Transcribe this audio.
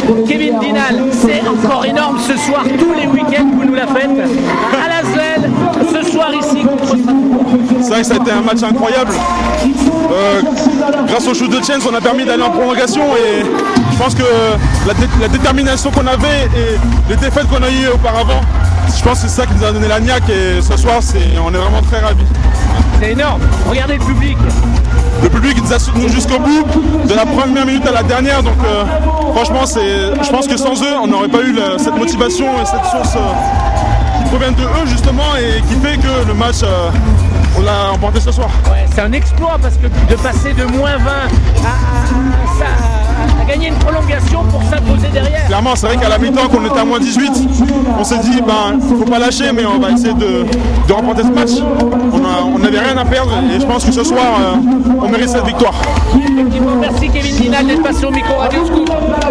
Kevin Dinal, c'est encore énorme ce soir, tous les week-ends vous nous la faites. À l'Asvel, ce soir ici contre Strasbourg. C'est vrai que ça a été un match incroyable. Grâce au shoot de Chance, on a permis d'aller en prolongation et je pense que la détermination qu'on avait et les défaites qu'on a eues auparavant, je pense que c'est ça qui nous a donné la niaque et ce soir on est vraiment très ravis. C'est énorme, regardez le public. Le public nous a soutenus jusqu'au bout, de la première minute à la dernière, donc franchement je pense que sans eux on n'aurait pas eu cette motivation et cette source qui provient de eux justement et qui fait que le match on l'a remporté ce soir. Ouais, c'est un exploit parce que de passer de moins 20 à gagner une prolongation pour s'imposer derrière. Clairement, c'est vrai qu'à la mi-temps, quand on était à moins 18, on s'est dit, faut pas lâcher, mais on va essayer de remporter ce match. On n'avait rien à perdre et je pense que ce soir, on mérite cette victoire. Effectivement, merci Kevin Dinal d'être passé au micro Radio Scoop.